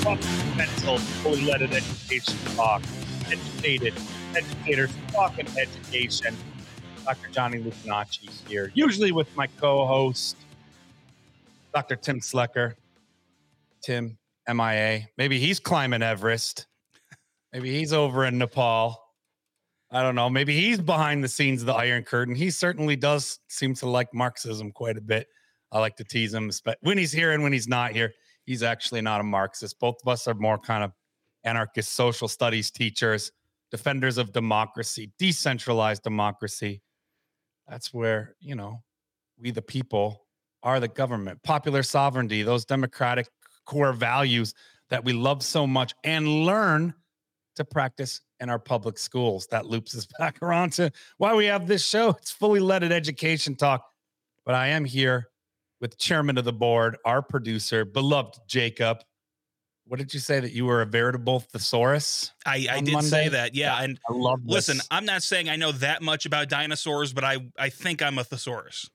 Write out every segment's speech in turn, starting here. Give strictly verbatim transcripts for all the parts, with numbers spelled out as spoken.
Talking mental, fully leaded education talk. Educated educators talking education. Doctor Johnny Lucanacci here, usually with my co-host, Doctor Tim Slecker. Tim, M I A. Maybe he's climbing Everest. Maybe he's over in Nepal. I don't know. Maybe he's behind the scenes of the Iron Curtain. He certainly does seem to like Marxism quite a bit. I like to tease him, but when he's here and when he's not here, he's actually not a Marxist. Both of us are more kind of anarchist social studies teachers, defenders of democracy, decentralized democracy. That's where, you know, we the people are the government, popular sovereignty, those democratic core values that we love so much and learn to practice in our public schools. That loops us back around to why we have this show. It's fully leaded education talk. But I am here with chairman of the board, our producer, beloved Jacob. What did you say, that you were a veritable thesaurus? I, I did Monday? say that, yeah. And I love listen, this. I'm not saying I know that much about dinosaurs, but I, I think I'm a thesaurus.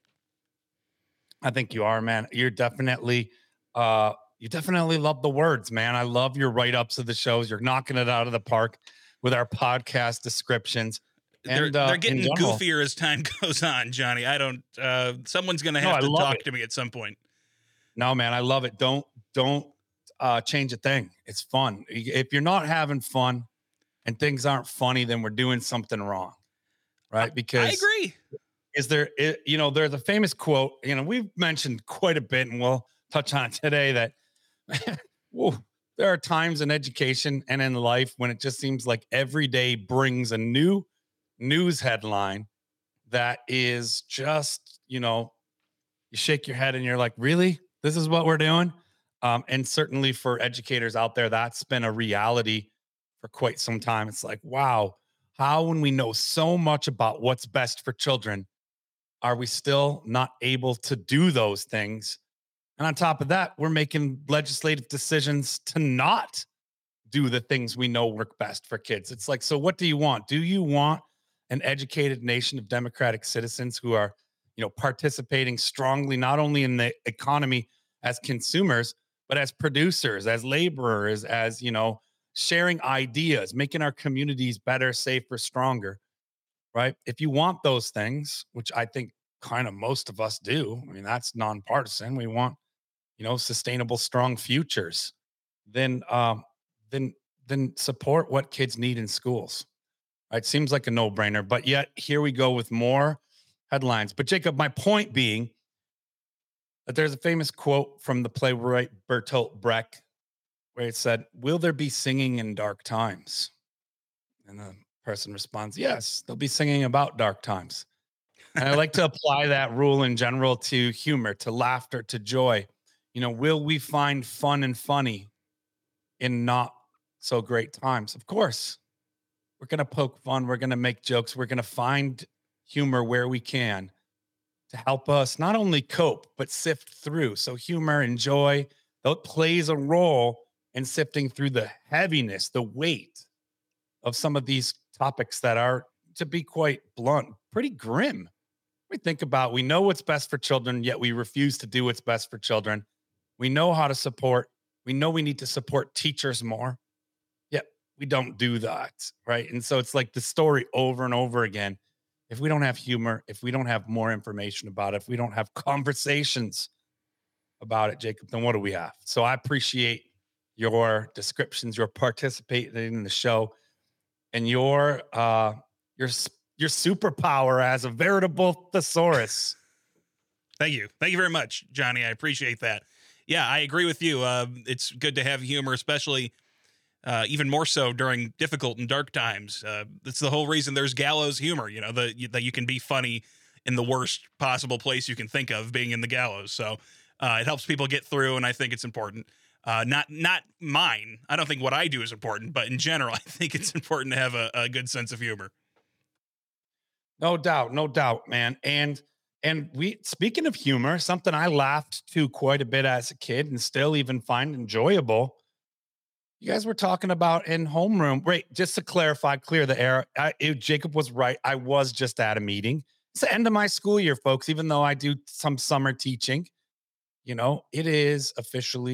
I think you are, man. You're definitely, uh, you definitely love the words, man. I love your write-ups of the shows. You're knocking it out of the park with our podcast descriptions. And, they're, uh, they're getting in general, goofier as time goes on, Johnny. I don't, uh, someone's going to have No, I to love talk it. to me at some point. No, man, I love it. Don't, don't uh, change a thing. It's fun. If you're not having fun and things aren't funny, then we're doing something wrong, right? Because I agree. Is there, it, you know, there's a famous quote, you know, we've mentioned quite a bit, and we'll touch on it today, that whoa, there are times in education and in life when it just seems like every day brings a new news headline that is just, you know, you shake your head and you're like, really? This is what we're doing? Um, and certainly for educators out there, that's been a reality for quite some time. It's like, wow, how, when we know so much about what's best for children, are we still not able to do those things? And on top of that, we're making legislative decisions to not do the things we know work best for kids. It's like, so what do you want? Do you want an educated nation of democratic citizens who are, you know, participating strongly, not only in the economy as consumers, but as producers, as laborers, as, you know, sharing ideas, making our communities better, safer, stronger? Right? If you want those things, which I think kind of most of us do, I mean, that's nonpartisan. We want, you know, sustainable, strong futures. Then, um, then, then support what kids need in schools. Right? Seems like a no-brainer, but yet here we go with more headlines. But Jacob, my point being that there's a famous quote from the playwright Bertolt Brecht, where it said, "Will there be singing in dark times?" And the person responds, yes, they'll be singing about dark times. And I like to apply that rule in general to humor, to laughter, to joy. You know, will we find fun and funny in not so great times? Of course, we're going to poke fun. We're going to make jokes. We're going to find humor where we can to help us not only cope, but sift through. So humor and joy, that plays a role in sifting through the heaviness, the weight of some of these topics that are, to be quite blunt, pretty grim. We think about, we know what's best for children, yet we refuse to do what's best for children. We know how to support, we know we need to support teachers more, yet we don't do that, right? And so it's like the story over and over again. If we don't have humor, if we don't have more information about it, if we don't have conversations about it, Jacob, then what do we have? So I appreciate your descriptions, your participating in the show, and your uh your your superpower as a veritable thesaurus. Thank you. Thank you very much, Johnny. I appreciate that. Yeah, I agree with you. Uh, it's good to have humor, especially uh, even more so during difficult and dark times. Uh, that's the whole reason there's gallows humor, you know, the, you, that you can be funny in the worst possible place you can think of, being in the gallows. So uh, it helps people get through, and I think it's important. Uh, not not mine. I don't think what I do is important, but in general, I think it's important to have a, a good sense of humor. No doubt, no doubt, man. And and we, speaking of humor, something I laughed to quite a bit as a kid and still even find enjoyable. You guys were talking about in homeroom. Wait, just to clarify, clear the air. I, it, Jacob was right. I was just at a meeting. It's the end of my school year, folks. Even though I do some summer teaching, you know, it is officially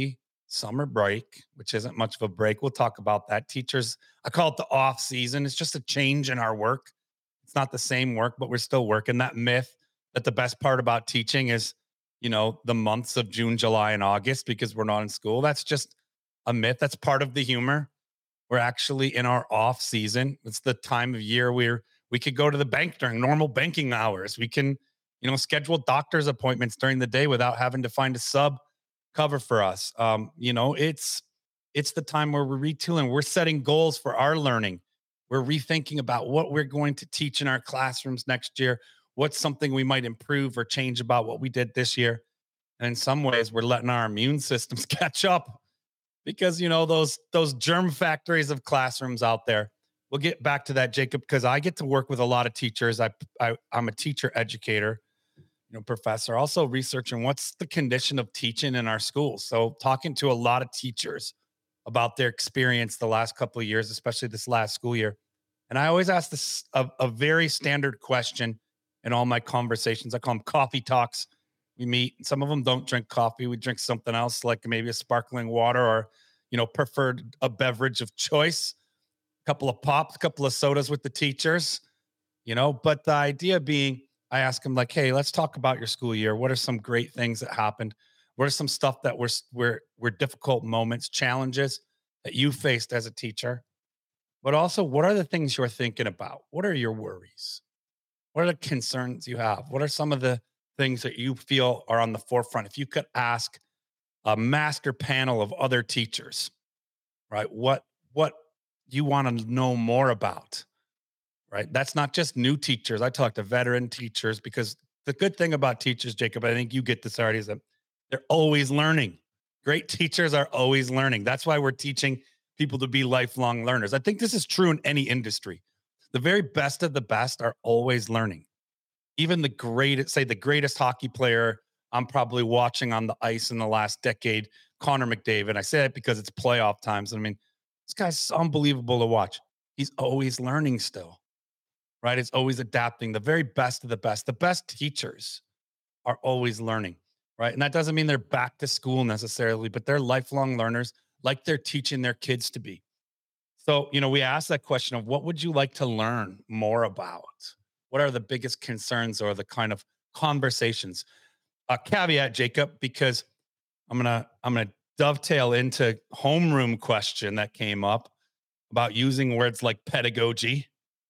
summer break, which isn't much of a break. We'll talk about that. Teachers, I call it the off season. It's just a change in our work. It's not the same work, but we're still working. That myth that the best part about teaching is, you know, the months of June, July, and August because we're not in school. That's just a myth. That's part of the humor. We're actually in our off season. It's the time of year where we could go to the bank during normal banking hours. We can, you know, schedule doctor's appointments during the day without having to find a sub cover for us. Um, you know, it's it's the time where we're retooling. We're setting goals for our learning. We're rethinking about what we're going to teach in our classrooms next year. What's something we might improve or change about what we did this year? And in some ways, we're letting our immune systems catch up because you know those those germ factories of classrooms out there. We'll get back to that, Jacob, because I get to work with a lot of teachers. I, I I'm a teacher educator, you know, professor, also researching what's the condition of teaching in our schools. So talking to a lot of teachers about their experience the last couple of years, especially this last school year. And I always ask this a, a very standard question in all my conversations. I call them coffee talks. We meet. Some of them don't drink coffee. We drink something else, like maybe a sparkling water or, you know, preferred a beverage of choice. A couple of pops, a couple of sodas with the teachers, you know. But the idea being, I ask them like, "Hey, let's talk about your school year. What are some great things that happened? What are some stuff that were were were difficult moments, challenges that you faced as a teacher? But also, what are the things you're thinking about? What are your worries? What are the concerns you have? What are some of the things that you feel are on the forefront? If you could ask a master panel of other teachers, right? What what you want to know more about, right? That's not just new teachers. I talk to veteran teachers because the good thing about teachers, Jacob, I think you get this already, is that they're always learning. Great teachers are always learning. That's why we're teaching people to be lifelong learners. I think this is true in any industry. The very best of the best are always learning. Even the greatest, say the greatest hockey player I'm probably watching on the ice in the last decade, Connor McDavid. I say it because it's playoff times. I mean, this guy's unbelievable to watch. He's always learning still, right? It's always adapting. The very best of the best. The best teachers are always learning, right? And that doesn't mean they're back to school necessarily, but they're lifelong learners like they're teaching their kids to be. So, you know, we asked that question of what would you like to learn more about? What are the biggest concerns or the kind of conversations? A caveat, Jacob, because I'm gonna I'm gonna dovetail into homeroom question that came up about using words like pedagogy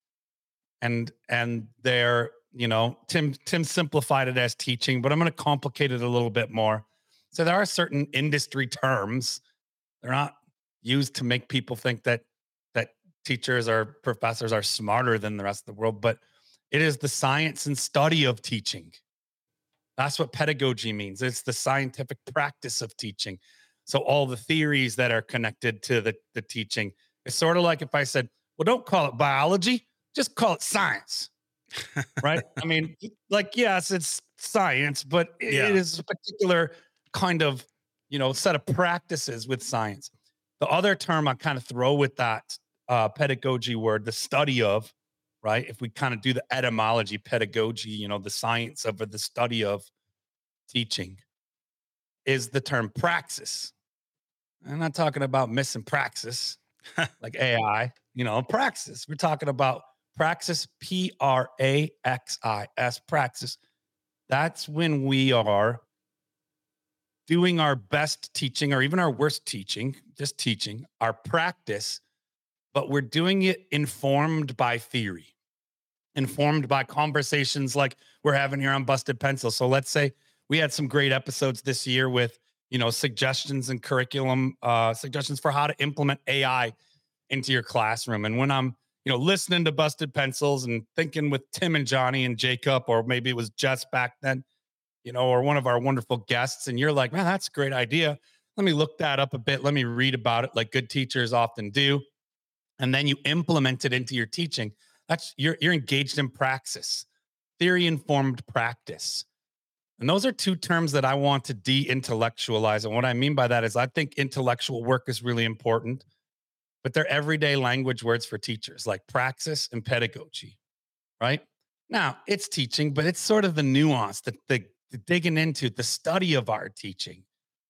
and and their, you know, Tim Tim simplified it as teaching, but I'm going to complicate it a little bit more. So there are certain industry terms. They're not used to make people think that that teachers or professors are smarter than the rest of the world, but it is the science and study of teaching. That's what pedagogy means. It's the scientific practice of teaching. So all the theories that are connected to the, the teaching. It's sort of like if I said, well, don't call it biology, just call it science. Right? I mean, like, yes, it's science, but it, Yeah. it is a particular kind of, you know, set of practices with science. The other term I kind of throw with that uh, pedagogy word, the study of, right? If we kind of do the etymology, pedagogy, you know, the science of or the study of teaching, is the term praxis. I'm not talking about missing praxis like A I, you know, praxis. We're talking about praxis, P R A X I S, praxis. That's when we are doing our best teaching or even our worst teaching, just teaching, our practice, but we're doing it informed by theory, informed by conversations like we're having here on Busted Pencil. So let's say we had some great episodes this year with, you know, suggestions and curriculum, uh, suggestions for how to implement A I into your classroom. And when I'm, you know, listening to Busted Pencils and thinking with Tim and Johnny and Jacob, or maybe it was Jess back then, you know, or one of our wonderful guests, and you're like, man, that's a great idea. Let me look that up a bit. Let me read about it like good teachers often do. And then you implement it into your teaching. That's you're you're engaged in praxis, theory informed practice. And those are two terms that I want to de-intellectualize. And what I mean by that is I think intellectual work is really important, but they're everyday language words for teachers like praxis and pedagogy, right? Now, it's teaching, but it's sort of the nuance, the, the, the digging into the study of our teaching.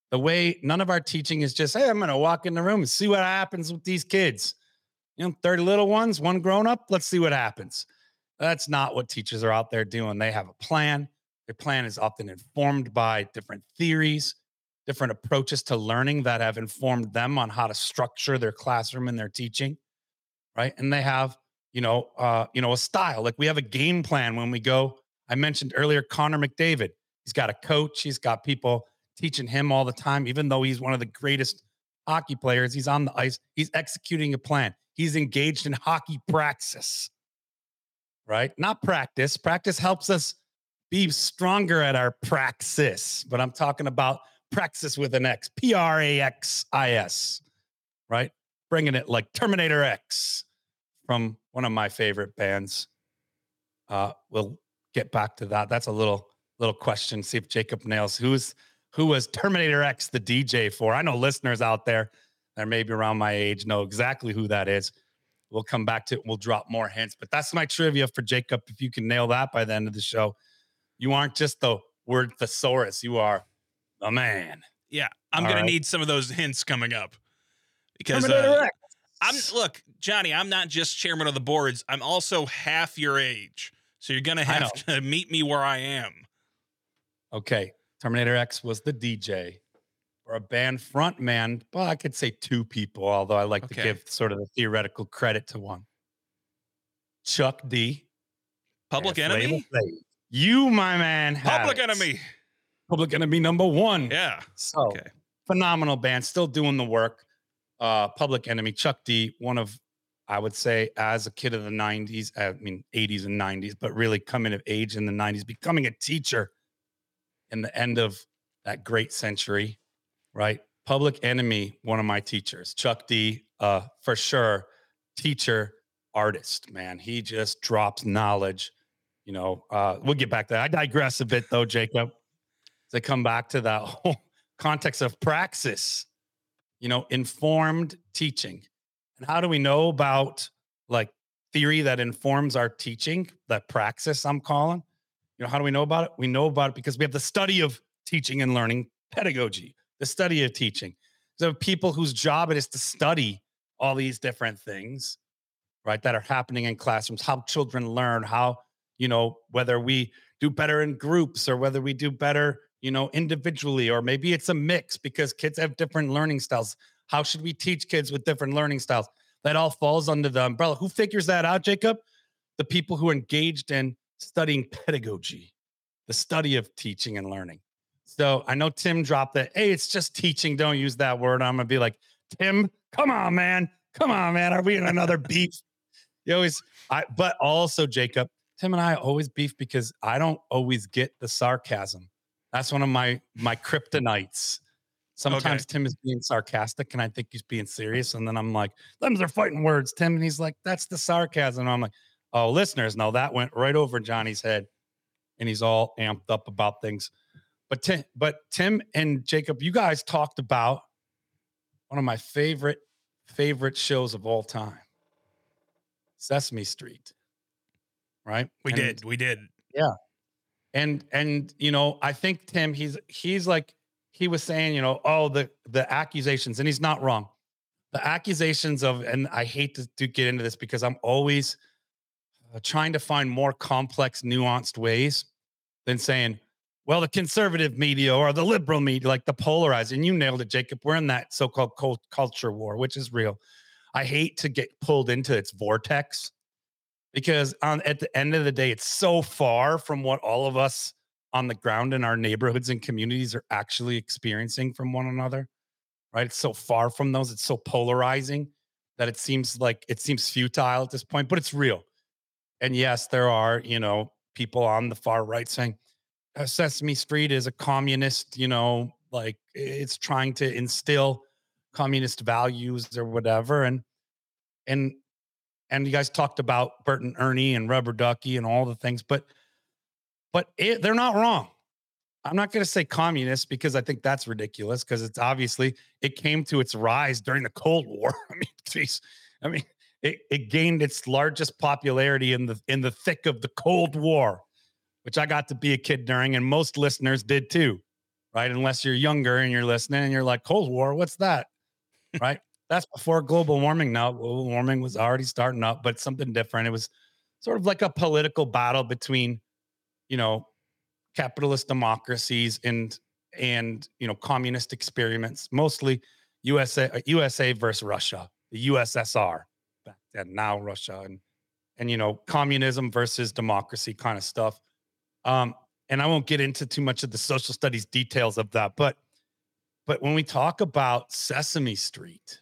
The way none of our teaching is just, hey, I'm going to walk in the room and see what happens with these kids. You know, thirty little ones, one grown up, let's see what happens. That's not what teachers are out there doing. They have a plan. Their plan is often informed by different theories, different approaches to learning that have informed them on how to structure their classroom and their teaching, right? And they have, you know, uh, you know, a style. Like we have a game plan when we go. I mentioned earlier Connor McDavid. He's got a coach. He's got people teaching him all the time, even though he's one of the greatest hockey players. He's on the ice. He's executing a plan. He's engaged in hockey praxis, right? Not practice. Practice helps us be stronger at our praxis, but I'm talking about praxis with an X, P R A X I S, right? Bringing it like Terminator X from one of my favorite bands. Uh, we'll get back to that. That's a little little question. See if Jacob nails who's who was Terminator X the D J for. I know listeners out there that maybe around my age know exactly who that is. We'll come back to it. We'll drop more hints, but that's my trivia for Jacob. If you can nail that by the end of the show, you aren't just the word thesaurus. You are a man. Yeah, I'm All gonna right. need some of those hints coming up because Terminator uh, X. I'm look, Johnny. I'm not just chairman of the boards. I'm also half your age, so you're gonna have to meet me where I am. Okay, Terminator X was the D J or a band front man. Well, I could say two people, although I like Okay. to give sort of the theoretical credit to one. Chuck D. Public and Flavor Enemy. Flav. You, my man, have Public it. Enemy. Public Enemy number one. Yeah. So Okay. phenomenal band, still doing the work. Uh, Public Enemy, Chuck D, one of, I would say, as a kid of the nineties, I mean, eighties and nineties, but really coming of age in the nineties, becoming a teacher in the end of that great century, right? Public Enemy, one of my teachers, Chuck D, uh, for sure, teacher, artist, man. He just drops knowledge. You know, uh, we'll get back to that. I digress a bit though, Jacob. To come back to that whole context of praxis, you know, informed teaching. And how do we know about like theory that informs our teaching, that praxis I'm calling? You know, how do we know about it? We know about it because we have the study of teaching and learning, pedagogy, the study of teaching. So people whose job it is to study all these different things, right, that are happening in classrooms, how children learn, how, you know, whether we do better in groups or whether we do better, you know, individually, or maybe it's a mix because kids have different learning styles. How should we teach kids with different learning styles? That all falls under the umbrella. Who figures that out, Jacob? The people who are engaged in studying pedagogy, the study of teaching and learning. So I know Tim dropped that. Hey, it's just teaching. Don't use that word. I'm going to be like, Tim, come on, man. Come on, man. Are we in another beef? You always, I, but also, Jacob, Tim and I always beef because I don't always get the sarcasm. That's one of my my kryptonites. Sometimes Okay. Tim is being sarcastic and I think he's being serious. And then I'm like, them's are fighting words, Tim. And he's like, that's the sarcasm. And I'm like, oh, listeners, no, that went right over Johnny's head. And he's all amped up about things. But Tim, but Tim and Jacob, you guys talked about one of my favorite, favorite shows of all time. Sesame Street. Right? We And did. We did. yeah. And and you know, I think Tim, he's he's like he was saying, you know, oh, the the accusations, and he's not wrong. The accusations of, and I hate to, to get into this because I'm always uh, trying to find more complex, nuanced ways than saying, well, the conservative media or the liberal media, like the polarized. And you nailed it, Jacob. We're in that so-called cult- culture war, which is real. I hate to get pulled into its vortex. Because on, at the end of the day, it's so far from what all of us on the ground in our neighborhoods and communities are actually experiencing from one another, right? It's so far from those. It's so polarizing that it seems like it seems futile at this point, but it's real. And yes, there are, you know, people on the far right saying uh, Sesame Street is a communist, you know, like it's trying to instill communist values or whatever. And, and, And you guys talked about Bert and Ernie and Rubber Ducky and all the things, but but it, they're not wrong. I'm not going to say communist because I think that's ridiculous because it's obviously it came to its rise during the Cold War. I mean, geez, I mean, it, it gained its largest popularity in the in the thick of the Cold War, which I got to be a kid during, and most listeners did too, right? Unless you're younger and you're listening and you're like, Cold War, what's that? Right? That's before global warming. Now, global warming was already starting up, but something different. It was sort of like a political battle between, you know, capitalist democracies and and you know communist experiments, mostly U S A U S A versus Russia, the U S S R back then, now Russia, and and you know communism versus democracy kind of stuff. Um, and I won't get into too much of the social studies details of that, but but when we talk about Sesame Street,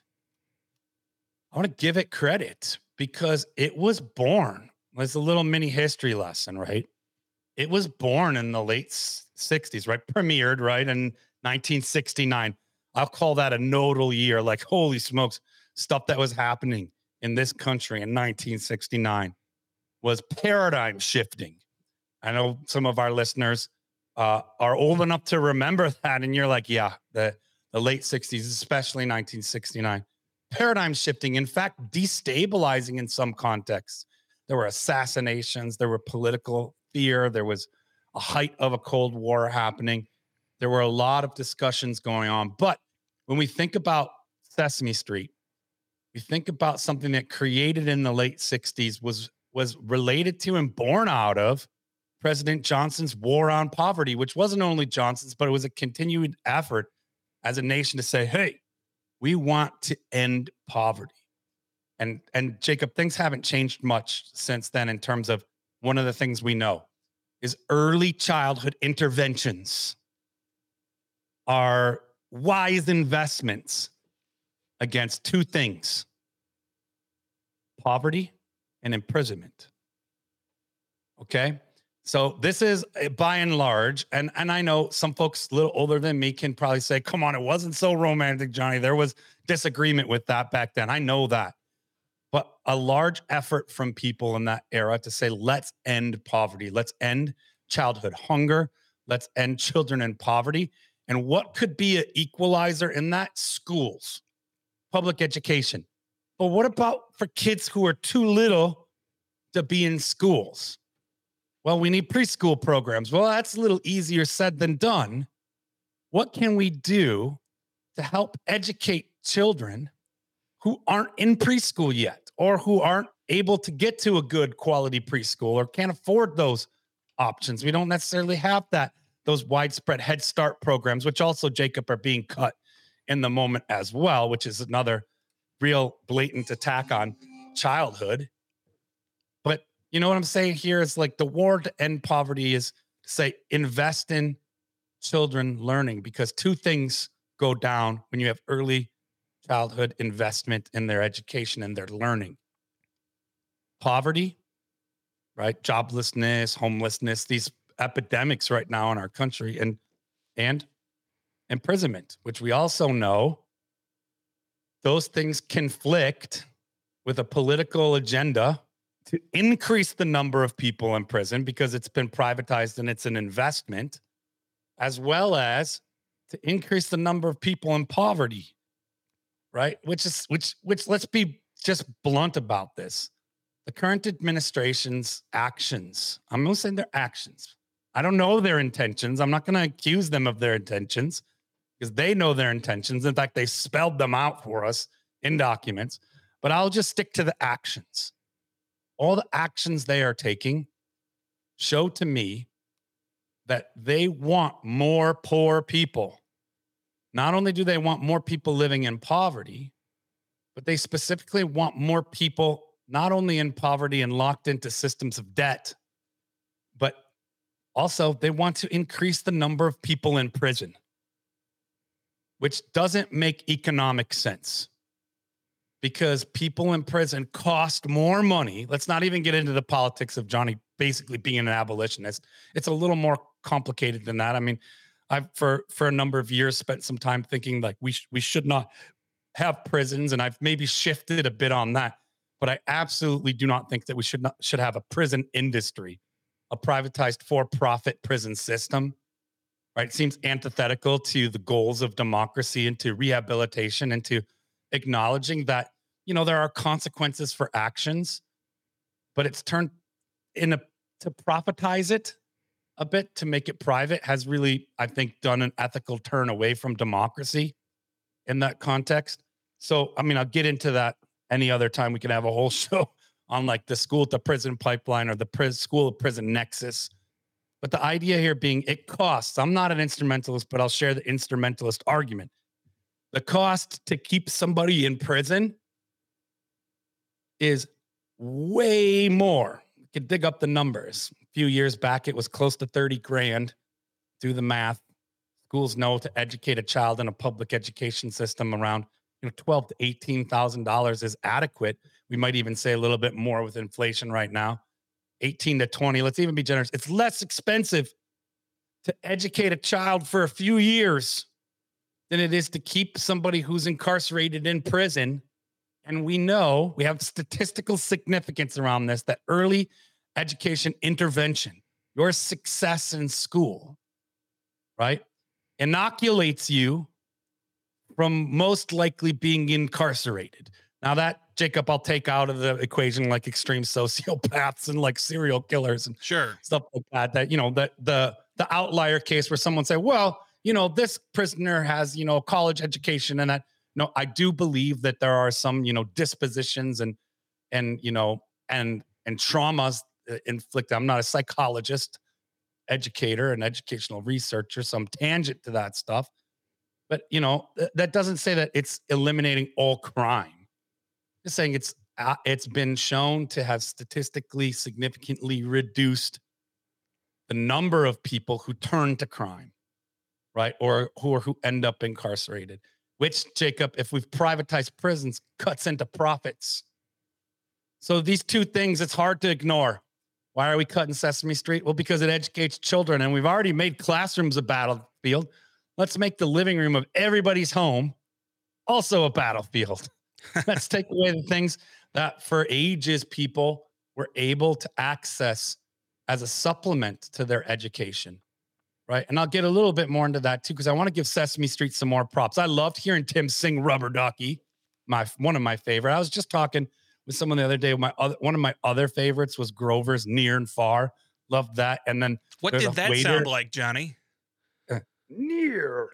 I want to give it credit because it was born. It's a little mini history lesson, right? It was born in the late sixties, right? Premiered, right, in nineteen sixty-nine. I'll call that a nodal year. Like, holy smokes, stuff that was happening in this country in nineteen sixty-nine was paradigm shifting. I know some of our listeners uh, are old enough to remember that, and you're like, yeah, the, the late sixties, especially nineteen sixty-nine. Paradigm shifting, in fact, destabilizing in some contexts. There were assassinations, there were political fear, there was a height of a Cold War happening. There were a lot of discussions going on. But when we think about Sesame Street, we think about something that created in the late sixties was, was related to and born out of President Johnson's war on poverty, which wasn't only Johnson's, but it was a continued effort as a nation to say, hey, we want to end poverty. And, and Jacob, things haven't changed much since then in terms of one of the things we know is early childhood interventions are wise investments against two things: poverty and imprisonment. Okay? So this is uh, by and large, and, and I know some folks a little older than me can probably say, come on, it wasn't so romantic, Johnny. There was disagreement with that back then. I know that. But a large effort from people in that era to say, let's end poverty. Let's end childhood hunger. Let's end children in poverty. And what could be an equalizer in that? Schools, public education. But what about for kids who are too little to be in schools? Well, we need preschool programs. Well, that's a little easier said than done. What can we do to help educate children who aren't in preschool yet, or who aren't able to get to a good quality preschool or can't afford those options? We don't necessarily have that, those widespread Head Start programs, which also, Jacob, are being cut in the moment as well, which is another real blatant attack on childhood. But you know what I'm saying here is like the war to end poverty is to say invest in children learning, because two things go down when you have early childhood investment in their education and their learning: poverty, right? Joblessness, homelessness, these epidemics right now in our country, and and imprisonment, which we also know those things conflict with a political agenda to increase the number of people in prison because it's been privatized and it's an investment, as well as to increase the number of people in poverty. Right? Which is, which, which let's be just blunt about this. The current administration's actions, I'm going to say their actions. I don't know their intentions. I'm not going to accuse them of their intentions because they know their intentions. In fact, they spelled them out for us in documents, but I'll just stick to the actions. All the actions they are taking show to me that they want more poor people. Not only do they want more people living in poverty, but they specifically want more people not only in poverty and locked into systems of debt, but also they want to increase the number of people in prison, which doesn't make economic sense because people in prison cost more money. Let's not even get into the politics of Johnny basically being an abolitionist. It's a little more complicated than that. I mean, I've for for a number of years spent some time thinking like we sh- we should not have prisons, and I've maybe shifted a bit on that. But I absolutely do not think that we should not should have a prison industry, a privatized for-profit prison system. Right? It seems antithetical to the goals of democracy and to rehabilitation and to acknowledging that you know there are consequences for actions, but it's turned in a to profitize it a bit to make it private has really, I think, done an ethical turn away from democracy in that context. So, I mean, I'll get into that any other time. We can have a whole show on like the school to prison pipeline or the pris- school to prison nexus. But the idea here being it costs. I'm not an instrumentalist, but I'll share the instrumentalist argument. The cost to keep somebody in prison is way more. You can dig up the numbers. A few years back, it was close to thirty grand. Do the math. Schools know to educate a child in a public education system around, you know, twelve to eighteen thousand dollars is adequate. We might even say a little bit more with inflation right now. eighteen to twenty. Let's even be generous. It's less expensive to educate a child for a few years than it is to keep somebody who's incarcerated in prison. And we know we have statistical significance around this, that early education intervention, your success in school, right, inoculates you from most likely being incarcerated. Now that, Jacob, I'll take out of the equation like extreme sociopaths and like serial killers and Sure. stuff like that. That, you know, the the the outlier case where someone say, well, you know, this prisoner has, you know, college education and that. No, I do believe that there are some, you know, dispositions and and you know and and traumas uh, inflicted. I'm not a psychologist, educator, and educational researcher, so I'm tangent to that stuff. But you know, th- that doesn't say that it's eliminating all crime. Just saying it's uh, it's been shown to have statistically significantly reduced the number of people who turn to crime, right, or who are who end up incarcerated. Which, Jacob, if we've privatized prisons, cuts into profits. So these two things, it's hard to ignore. Why are we cutting Sesame Street? Well, because it educates children, and we've already made classrooms a battlefield. Let's make the living room of everybody's home also a battlefield. Let's take away the things that for ages people were able to access as a supplement to their education. Right. And I'll get a little bit more into that too, because I want to give Sesame Street some more props. I loved hearing Tim sing Rubber Ducky, my one of my favorite. I was just talking with someone the other day. My other one of my other favorites was Grover's Near and Far. Loved that. And then What did that waiter, sound like, Johnny? Uh, near,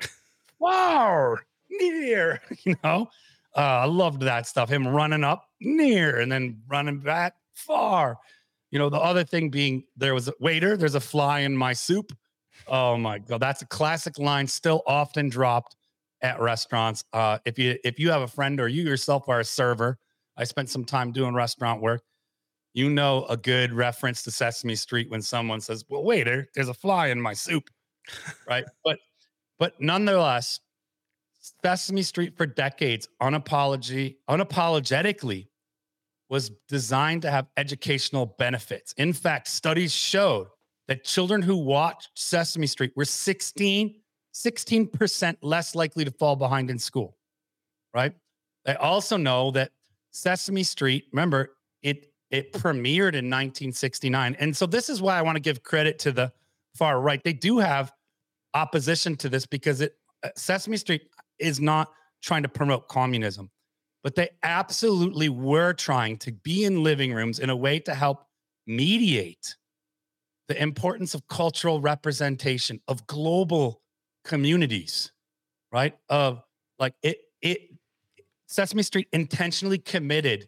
far, near. You know, uh, I loved that stuff. Him running up near and then running back far. You know, the other thing being there was a waiter. There's a fly in my soup. Oh my God, that's a classic line, still often dropped at restaurants. Uh, if you if you have a friend or you yourself are a server, I spent some time doing restaurant work. You know a good reference to Sesame Street when someone says, "Well, waiter, there's a fly in my soup," right? But but nonetheless, Sesame Street for decades, unapology, unapologetically, was designed to have educational benefits. In fact, studies showed that children who watched Sesame Street were sixteen percent less likely to fall behind in school, right? They also know that Sesame Street, remember, it it premiered in nineteen sixty-nine. And so this is why I want to give credit to the far right. They do have opposition to this because it uh, Sesame Street is not trying to promote communism, but they absolutely were trying to be in living rooms in a way to help mediate the importance of cultural representation of global communities, right? Of like it, it Sesame Street intentionally committed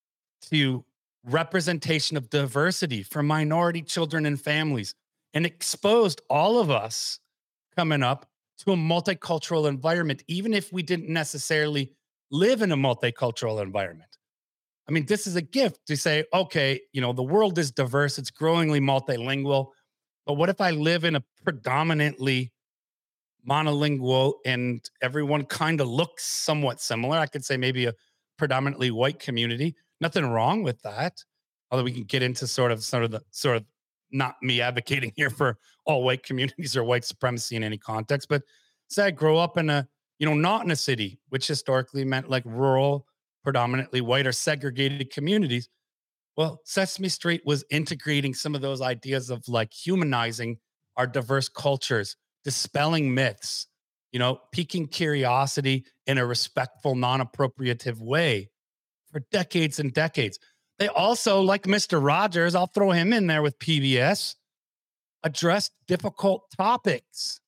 to representation of diversity for minority children and families and exposed all of us coming up to a multicultural environment, even if we didn't necessarily live in a multicultural environment. I mean, this is a gift to say, okay, you know, the world is diverse, it's growingly multilingual, but what if I live in a predominantly monolingual and everyone kind of looks somewhat similar? I could say maybe a predominantly white community. Nothing wrong with that. Although we can get into sort of sort of the sort of not me advocating here for all white communities or white supremacy in any context, but say I grow up in a, you know, not in a city, which historically meant like rural, predominantly white or segregated communities. Well, Sesame Street was integrating some of those ideas of like humanizing our diverse cultures, dispelling myths, you know, piquing curiosity in a respectful, non-appropriative way for decades and decades. They also, like Mister Rogers, I'll throw him in there with P B S. addressed difficult topics.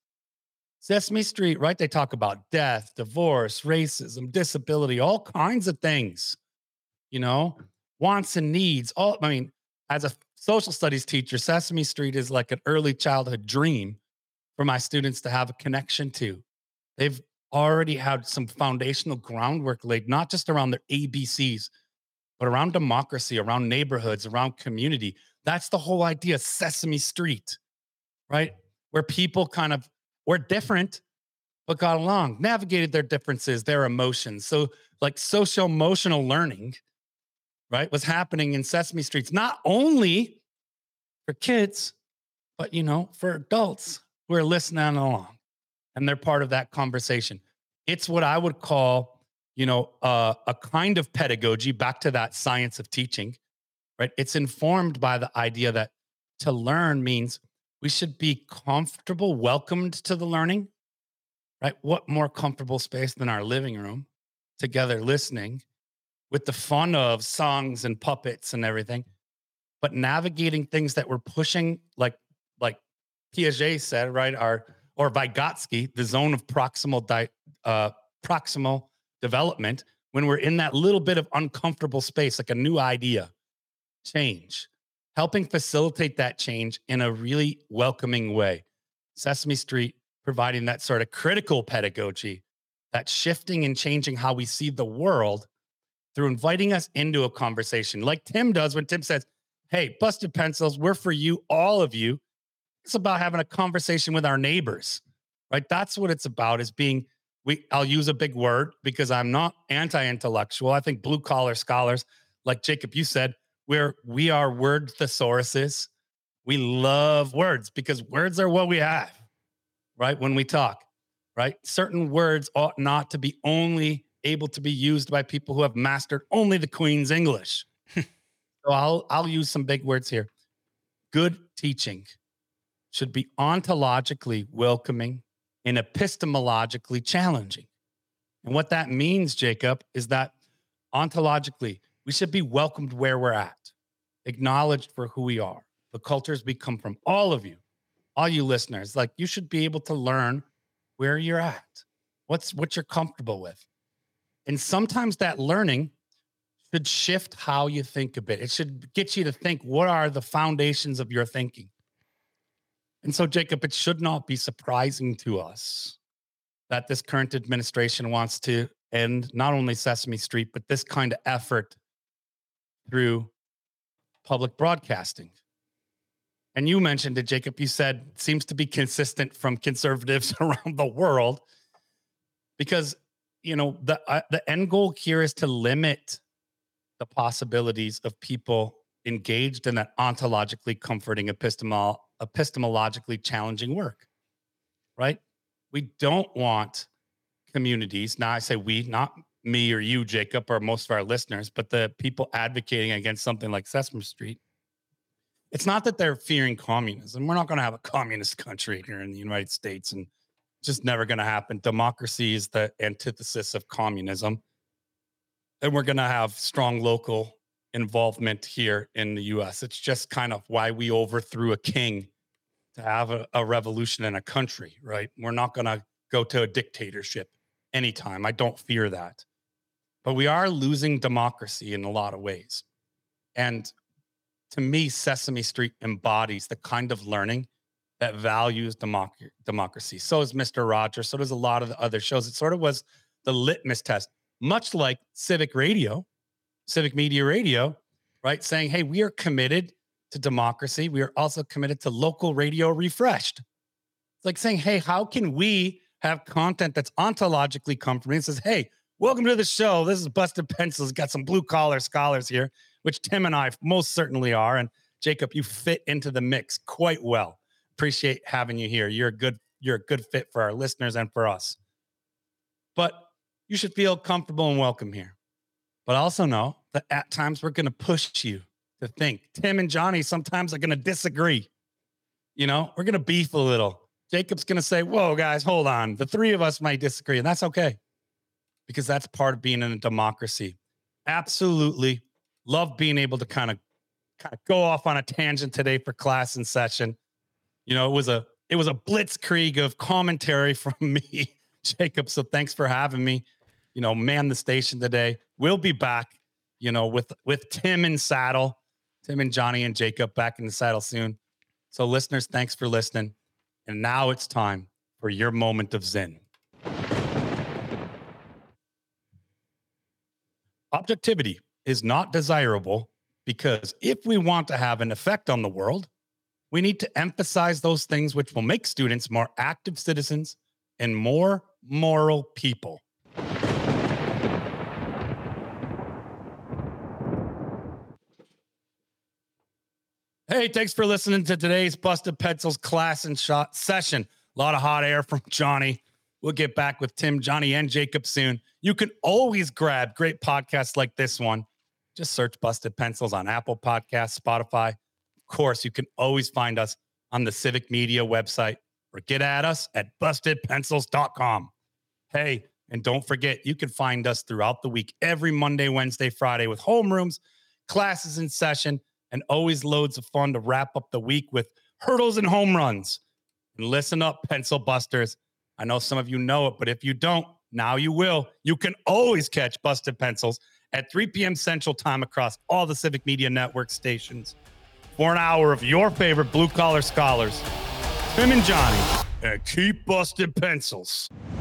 Sesame Street, right? They talk about death, divorce, racism, disability, all kinds of things, you know, wants and needs. All, I mean, as a social studies teacher, Sesame Street is like an early childhood dream for my students to have a connection to. They've already had some foundational groundwork laid, not just around their A B Cs, but around democracy, around neighborhoods, around community. That's the whole idea, Sesame Street, right? Where people kind of were different, but got along, navigated their differences, their emotions. So, like social emotional learning, right, was happening in Sesame Streets, not only for kids, but, you know, for adults who are listening along and they're part of that conversation. It's what I would call, you know, uh, a kind of pedagogy, back to that science of teaching, right? It's informed by the idea that to learn means we should be comfortable, welcomed to the learning, right? What more comfortable space than our living room together listening with the fun of songs and puppets and everything, but navigating things that we're pushing, like, like Piaget said, right? Our, or Vygotsky, the zone of proximal, di, uh, proximal development, when we're in that little bit of uncomfortable space, like a new idea, change, helping facilitate that change in a really welcoming way. Sesame Street providing that sort of critical pedagogy, that shifting and changing how we see the world through inviting us into a conversation, like Tim does when Tim says, hey, Busted Pencils, we're for you, all of you. It's about having a conversation with our neighbors, right? That's what it's about, is being, we, I'll use a big word because I'm not anti-intellectual. I think blue collar scholars, like Jacob, you said, we're, we are word thesauruses. We love words because words are what we have, right? When we talk, right? Certain words ought not to be only able to be used by people who have mastered only the Queen's English. So I'll, I'll use some big words here. Good teaching should be ontologically welcoming and epistemologically challenging. And what that means, Jacob, is that ontologically, we should be welcomed where we're at, acknowledged for who we are, the cultures we come from, all of you, all you listeners. Like, you should be able to learn where you're at, what's what you're comfortable with. And sometimes that learning should shift how you think a bit. It should get you to think, what are the foundations of your thinking? And so, Jacob, it should not be surprising to us that this current administration wants to end not only Sesame Street, but this kind of effort through public broadcasting. And you mentioned it, Jacob. You said it seems to be consistent from conservatives around the world because, you know, the uh, the end goal here is to limit the possibilities of people engaged in that ontologically comforting, epistemol epistemologically challenging work, right? We don't want communities. Now I say we, not me or you, Jacob, or most of our listeners, but the people advocating against something like Sesame Street. It's not that they're fearing communism. We're not going to have a communist country here in the United States, and it's just never going to happen. Democracy is the antithesis of communism. And we're going to have strong local involvement here in the U S. It's just kind of why we overthrew a king to have a, a revolution in a country, right? We're not going to go to a dictatorship anytime. I don't fear that. But we are losing democracy in a lot of ways. And to me, Sesame Street embodies the kind of learning that values democ democracy. So is Mister Rogers. So does a lot of the other shows. It sort of was the litmus test, much like Civic Radio, Civic Media Radio, right? Saying, hey, we are committed to democracy. We are also committed to local radio refreshed. It's like saying, hey, how can we have content that's ontologically comforting? It says, hey, welcome to the show. This is Busted Pencils. Got some blue collar scholars here, which Tim and I most certainly are. And Jacob, you fit into the mix quite well. Appreciate having you here. You're a good, you're a good fit for our listeners and for us. But you should feel comfortable and welcome here. But also know that at times we're going to push you to think. Tim and Johnny sometimes are going to disagree. You know, we're going to beef a little. Jacob's going to say, whoa, guys, hold on. The three of us might disagree, and that's okay because that's part of being in a democracy. Absolutely love being able to kind of kind of go off on a tangent today for class and session. You know, it was a it was a blitzkrieg of commentary from me, Jacob. So thanks for having me. You know, man the station today. We'll be back, you know, with with Tim in saddle, Tim and Johnny and Jacob back in the saddle soon. So listeners, thanks for listening. And now it's time for your moment of zen. Objectivity is not desirable because if we want to have an effect on the world, we need to emphasize those things which will make students more active citizens and more moral people. Hey, thanks for listening to today's Busted Pencils class and shot session. A lot of hot air from Johnny. We'll get back with Tim, Johnny, and Jacob soon. You can always grab great podcasts like this one. Just search Busted Pencils on Apple Podcasts, Spotify. Of course, you can always find us on the Civic Media website or get at us at busted pencils dot com. Hey, and don't forget, you can find us throughout the week, every Monday, Wednesday, Friday with homerooms, classes in session, and always loads of fun to wrap up the week with hurdles and home runs. And listen up, pencil busters. I know some of you know it, but if you don't, now you will. You can always catch Busted Pencils at three p.m. Central Time across all the Civic Media Network stations for an hour of your favorite blue-collar scholars, Tim and Johnny, and keep busted pencils.